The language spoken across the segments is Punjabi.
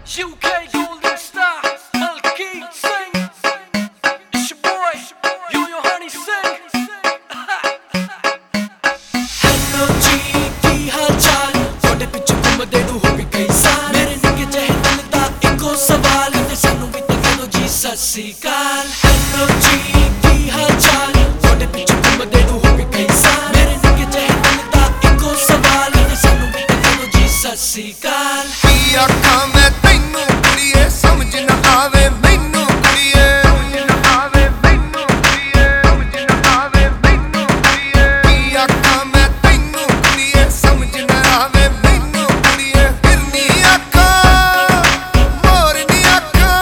UK Golden Star, Malky sing. It's your boy, Yo Honey sing. Hello जी की हाल चाल थोड़े पिछे घूमदे नूं हो भी कई साल मेरे निक्के ਜਿਹੇ ਦਿਲ ਦਾ ਇੱਕੋ ਸਵਾਲ ਤੇ ਸਾਨੂੰ ਵੀ ਤਾਂ ਕਹਿ ਦੋ ਜੀ ਸਤਿ ਸ੍ਰੀ ਅਕਾਲ Hello जी की हाल चाल थोड़े पिछे घूमदे नूं हो भी कई साल मेरे निक्के ਜਿਹੇ ਦਿਲ ਦਾ ਇੱਕੋ ਸਵਾਲ ਤੇ ਸਾਨੂੰ ਵੀ ਤਾਂ ਕਹਿ ਦੋ ਜੀ ਸਤਿ ਸ੍ਰੀ ਅਕਾਲ ਕੀ ਆਖਾਂ ਮੈਂ ਤੈਨੂੰ ਕੁੜੀਏ ਸਮਝ ਨਾ ਆਵੇ ਮੈਨੂੰ ਕੁੜੀਏ ਸਮਝ ਨਾ ਆਵੇ ਮੈਨੂੰ ਕੁੜੀਏ ਸਮਝ ਨਾ ਆਵੇ ਮੈਨੂੰ ਕੁੜੀਏ ਕੀ ਆਖਾਂ ਮੈਂ ਤੈਨੂੰ ਕੁੜੀਏ ਸਮਝ ਨਾ ਆਵੇ ਮੈਨੂੰ ਕੁੜੀਏ ਫਿਰਨੀ ਅੱਖਾਂ ਮੋਰਨੀ ਅੱਖਾਂ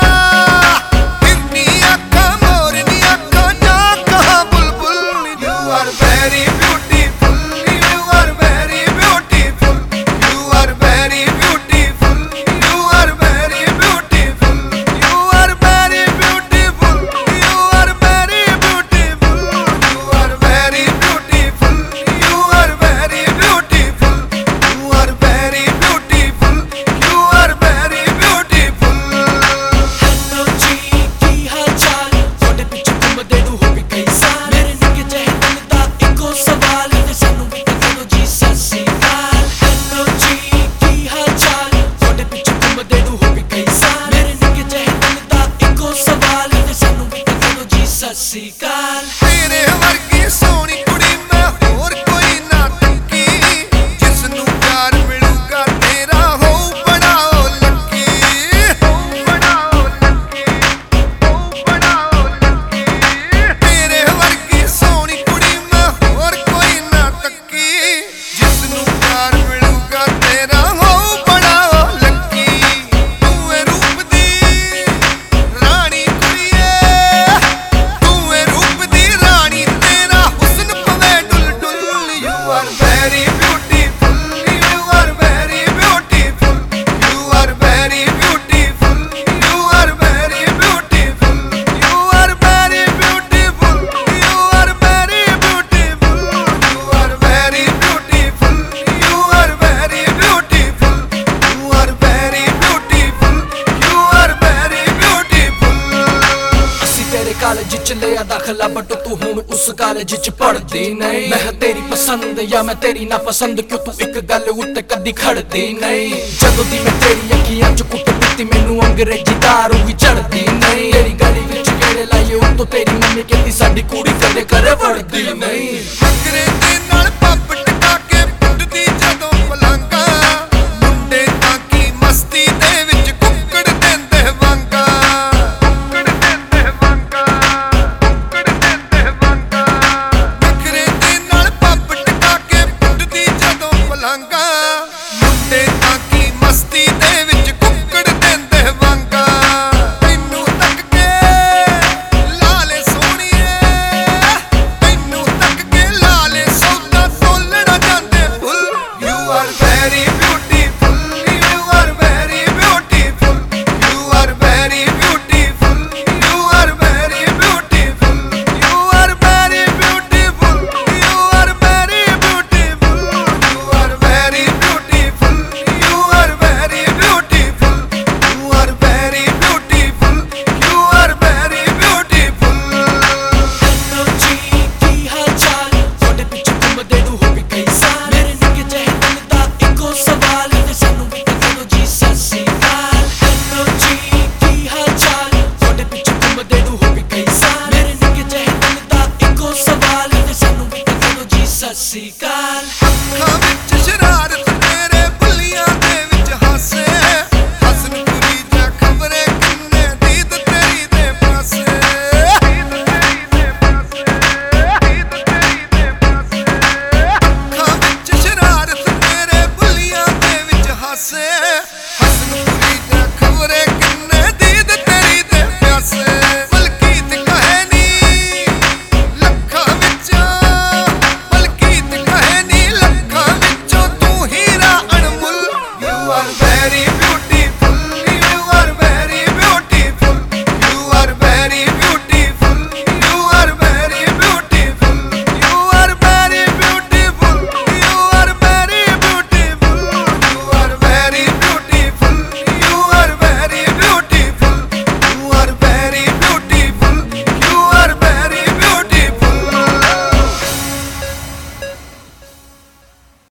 ਫਿਰਨੀ ਅੱਖਾਂ ਮੋਰਨੀ ਅੱਖਾਂ ਨਾ ਕਹਾ ਬੁਲਬੁਲ You are very beautiful You are very beautiful You are very beautiful You are very beautiful You are very beautiful You are very beautiful You are very beautiful You are very beautiful You are very beautiful You are very beautiful Hello जी की हाल चाल थोड़े पिछे घूमदे नूं हो भी कई साल मेरे निक्के ਜਿਹੇ ਦਿਲ ਦਾ ਇੱਕੋ ਸਵਾਲ ਤੇ ਸਾਨੂੰ ਵੀ ਤਾਂ ਕਹਿ ਦੋ ਜੀ ਸਤਿ ਸ੍ਰੀ ਅਕਾਲ Hello जी की हाल चाल थोड़े पिछे घूमदे नूं ਹੋ ਵੀ ਕਈ ਸਾਲ ਮੇਰੇ ਨਿੱਕੇ ਜਿਹੇ ਦਿਲ ਦਾ ਇੱਕੋ ਸਵਾਲ ਤੇ ਸਾਨੂੰ ਵੀ ਤਾਂ ਕਹਿ ਦੋ ਜੀ ਸਤਿ ਸ੍ਰੀ ਅਕਾਲ ਤੇਰੇ ਵਰਗੀ ਸੋਹਣੀ ਕੁੜੀ ਮੈਂ ਹੋਰ ਕੋਈ ਨਾ ਤੱਕੀ ਜਿਸ ਨੂੰ ਪਿਆਰ ਮਿਲੂਗਾ ਤੇਰਾ ਹੋਊ ਬੜਾ ਓ ਲੱਕੀ ਹੋਊ ਬੜਾ ਓ ਲੱਕੀ ਹੋਊ ਬੜਾ ਓ ਲੱਕੀ ਤੇਰੇ ਵਰਗੀ ਸੋਹਣੀ ਕੁੜੀ ਮੈਂ ਹੋਰ ਕੋਈ ਨਾ ਤੱਕੀ ਜਿਸ ਨੂੰ ਪਿਆਰ ਮਿਲੂਗਾ ਤੇਰਾ ਹੋਊ ਬੜਾ ਓ ਲੱਕੀ ਤੂੰ ਏ ਰੂਪ ਦੀ ਰਾਣੀ ਕੁੜੀਏ ਤੂੰ ਏ ਰੂਪ ਦੀ ਰਾਣੀ ਤੇਰਾ ਹੁਸਨ ਪਵੇ ਡੁੱਲ ਡੁੱਲ You are very beautiful You are very beautiful You are very beautiful You are very beautiful You are very beautiful You are very beautiful You are very beautiful You are very beautiful You are very beautiful You are very beautiful ਅਸੀਂ ਤੇਰੇ ਕਾਲਜ ਚ ਲਿਆ ਦਾਖਲਾ ਬਟ ਤੂੰ ਹੁਣ ਉਸ ਕਾਲਜ ਚ ਪੜ੍ਹਦੀ ਨਹੀਂ ਮੈਂ ਤੇਰੀ ਪਸੰਦ ਜਾਂ ਮੈਂ ਤੇਰੀ ਨਾ ਪਸੰਦ ਕਿਉਂ ਤੂੰ ਇੱਕ ਗੱਲ ਉੱਤੇ ਕਦੀ ਖੜਦੀ ਨਹੀਂ ਜਦੋਂ ਦੀ ਮੈਂ ਤੇਰੀ ਅੱਖੀਆਂ ਚ ਕੁੱਟ ਪੀਤੀ ਮੈਨੂੰ ਅੰਗਰੇਜ਼ੀ ਦਾਰੂ ਵੀ ਚੜਦੀ ਨਹੀਂ ਤੇਰੀ ਗਲੀ ਵਿੱਚ ਗੇੜੇ ਲਾਏ ਉਤੋਂ ਤੇਰੀ ਮੰਮੀ ਕਹਿੰਦੀ ਸਾਡੀ ਕੁੜੀ ਕਦੇ ਘਰੇ ਵੜਦੀ ਨਹੀਂ ਅੰਗਰੇ ਦੇ ਨਾਲ ਪੱਪ ਟਕਾ ਕੇ ਪੁੱਟਦੀ ਜਦੋਂ ਪਲਾਂਗਾ ਮੁੰਡੇ ਤਾਂ ਕੀ ਮਸਤੀ ਦੇ ਵਿੱਚ ਕੁੱਕੜ ਦਿੰਦੇ ਵਾਂਗਾ ਕੁੱਕੜ ਦਿੰਦੇ ਵਾਂਗਾ ਕੁੱਕੜ ਦਿੰਦੇ ਵਾਂਗਾ ਅੰਗਰੇ ਦੇ ਨਾਲ ਪੱਪ ਟਕਾ ਕੇ ਪੁੱਟਦੀ ਜਦੋਂ ਪਲਾਂਗਾ ਮੁੰਡੇ ਤਾਂ ਕੀ ਮਸਤੀ ਦੇ ਵਿੱਚ ਕੁੱਕੜ ਦਿੰਦੇ ਵਾਂਗਾ ਤੈਨੂੰ ਤੱਕ ਕੇ ਲਾਲੇ ਸੋਹਣੀਏ ਤੈਨੂੰ ਤੱਕ ਕੇ ਲਾਲੇ ਸੌਦਾ ਤੋਲਣਾ ਜਾਂਦੇ ਫੁੱਲ You are very beautiful You are very beautiful You are very beautiful You are very beautiful You are very beautiful You are very beautiful You are very beautiful You are very beautiful You are very beautiful You are very beautiful Hello जी की हाल चाल थोड़े पिछे घूमदे नूं हो भी कई साल मेरे निक्के ਜਿਹੇ ਦਿਲ ਦਾ ਇੱਕੋ ਸਵਾਲ ਤੇ ਸਾਨੂੰ ਵੀ ਤਾਂ ਕਹਿ ਦੋ ਜੀ ਸਤਿ ਸ੍ਰੀ ਅਕਾਲ Hello जी की हाल चाल थोड़े पिछे घूमदे नूं ਹੋ ਵੀ ਕਈ ਸਾਲ ਮੇਰੇ ਨਿੱਕੇ ਜਿਹੇ ਦਿਲ ਦਾ ਇੱਕੋ ਸਵਾਲ ਤੇ ਸਾਨੂੰ ਵੀ ਤਾਂ ਕਹਿ ਦੋ ਜੀ ਸਤਿ ਸ੍ਰੀ ਅਕਾਲ ਅੱਖਾਂ ਵਿੱਚ